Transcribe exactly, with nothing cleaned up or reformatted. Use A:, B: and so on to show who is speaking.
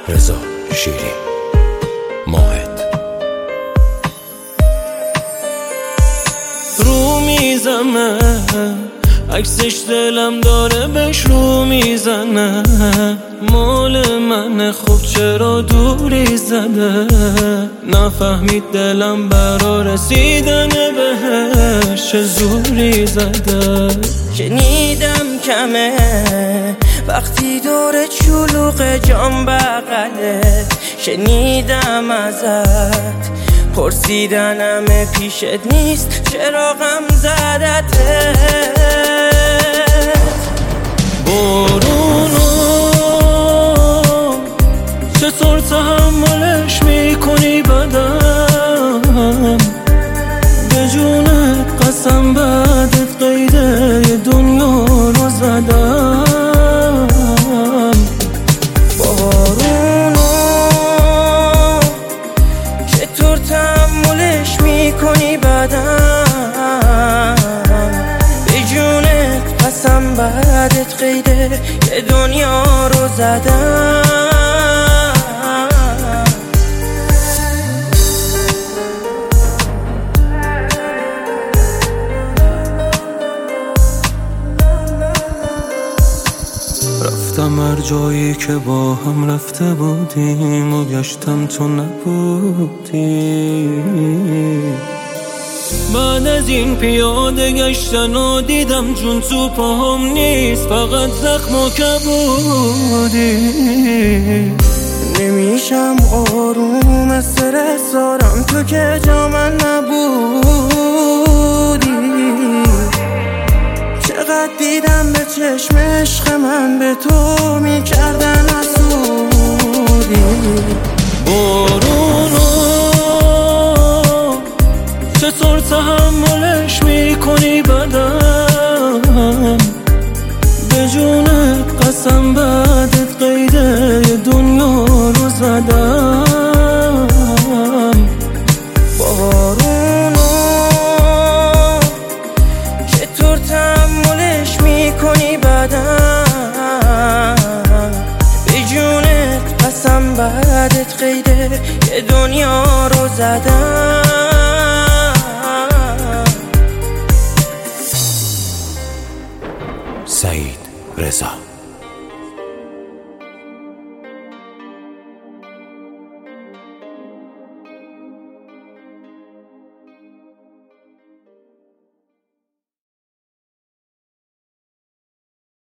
A: رضا شیری ماهد.
B: رو میزمه عکسش دلم داره بهش رو میزنه، مال منه خب چرا دوری زده، نفهمید دلم برا رسیدن بهش چه زوری زده.
C: شنیدم کمه وقتی دور چلوق جام بغله، شنیدم ازت پرسیدنم پیشت نیست چرا غم زدته.
B: بارونو چطور تحملش میکنی بدم، به جونت قسم بعدت قیده دنیا رو زدم.
C: بارونو چطور تحملش میکنی بدم، به جونت قسم بعدت قیده یه دنیا رو زدم.
B: رفتم هر جایی که با هم رفته بودیم و گشتم تو نبودی، بعد از این پیاده گشتن و دیدم جون تو پاهم نیست فقط زخم و کبودی.
C: نمیشم آروم استرس دارم تو که جا من نبودی، چقدر دیدم به چشم عشق من به تو میکردن حسودی.
B: بارونو چطور تحملش میکنی بدم، به جونت قسم بعدت قیده دنیا رو زدم.
C: بارونو چطور تحملش میکنی بدم، به جونت قسم بعدت قیده یه دنیا رو زدم.
A: سعید رضا.